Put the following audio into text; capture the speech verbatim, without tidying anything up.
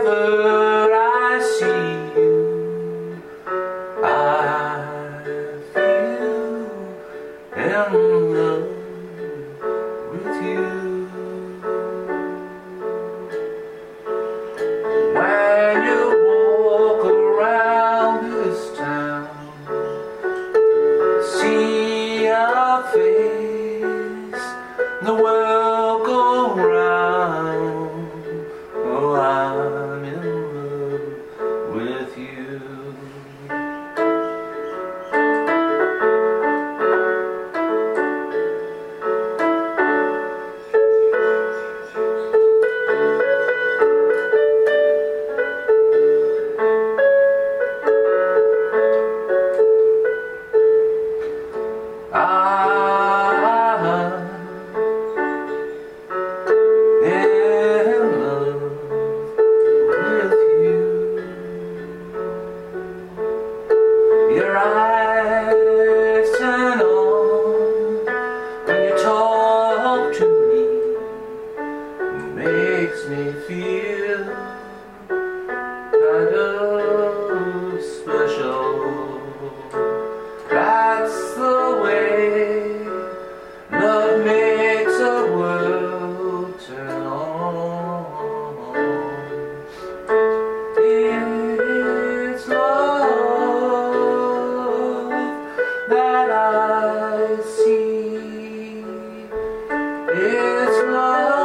Whenever I see you, I feel in love with you. When you walk around this town, see your face, the world go round. Oh, I'm in love with you. Your eyes turn on when you talk to me. It makes me feel kind of special. That's the way love makes a world turn on. It's love that I see. It's love.